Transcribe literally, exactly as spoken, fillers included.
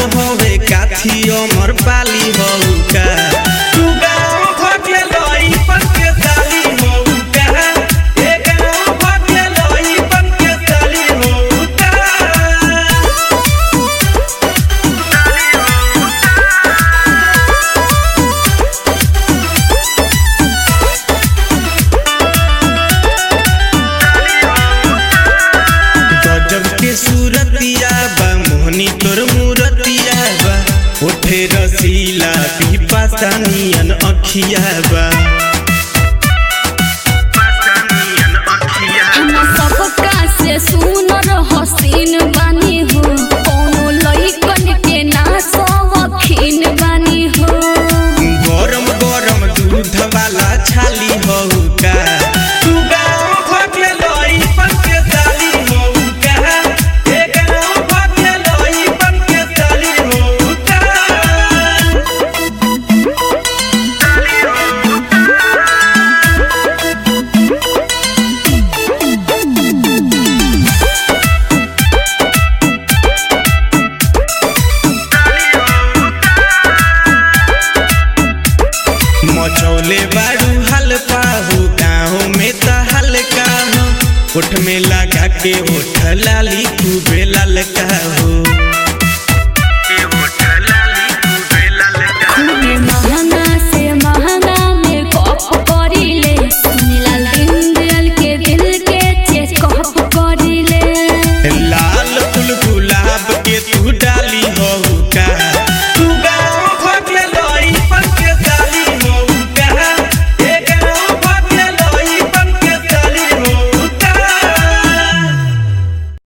होवे काथी अमर पाली होका तू गाँव भगे लई बन के साली होका ए गाँव भगे लई बन के साली होका गजब के सूरतिया बा मोहनी तोर मूरतिया बा उठे रसीला पिपासानियन अखिया बा सबका से सुनर हसीन बानी हो कोनो लइकन के ना सवखीन बानी हो गरम गरम दूध वाला छाली होका तू गाँव भगे लई बन के साली होका ए गाँव भगे लई बन के साली होका मचौले बारू हल्का हो गाँव में त हल्का हो ओठ में लगा के ओठ लाली खूबे ललका हो।